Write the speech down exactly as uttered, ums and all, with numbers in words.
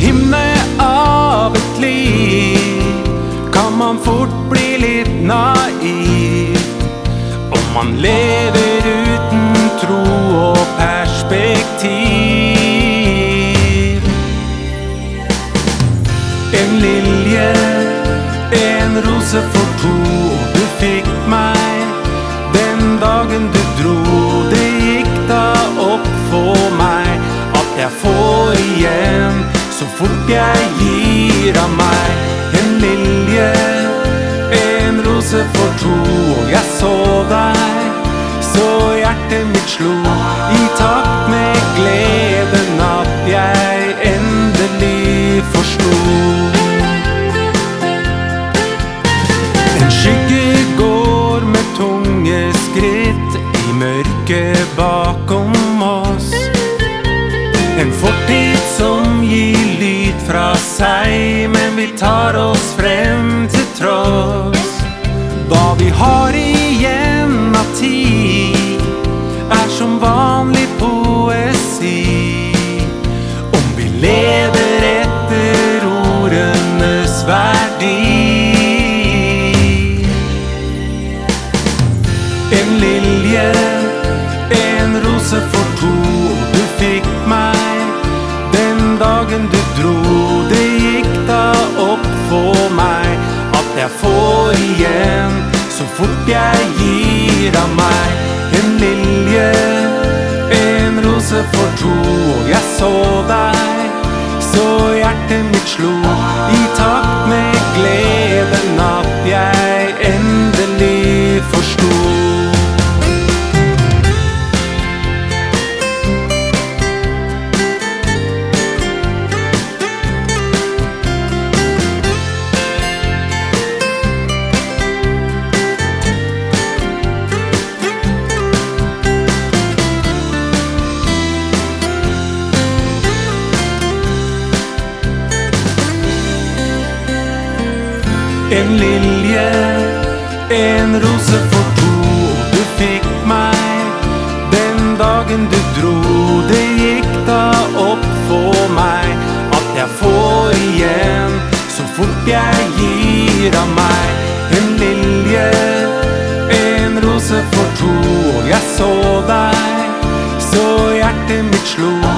hinne av et liv kan man fort bli litt naiv om man lever uten tro og perspektiv. En lilje, en rose for to, og du fikk meg den dagen du dro. Det gikk da opp for meg at jeg får igjen så fort jeg gir av meg. En lilje, en rose for to, og jeg så deg, så hjertet mitt slo i takt med gleden at jeg endelig forstod. En skygge går med tunge skritt i mørket bakom oss. En fortid som gir lyd fra seg, men vi tar oss frem til tross. Hva vi har igjen av tid er som vanlig poesi, om vi lever etter ordenes verdi. En lilje, en rose for to, og du fikk meg den dagen du dro. Det gikk da opp for meg at jeg får igjen så fort jeg gir av meg. En lilje, en rose for to, og jeg så deg, så hjertet mitt slo i takt med gleden at jeg endelig forstod. En lilje, en rose for to, og du fikk meg den dagen du dro. Det gikk da opp for meg at jeg får igjen så fort jeg gir av meg. En lilje, en rose for to, og jeg så deg, så hjertet mitt slo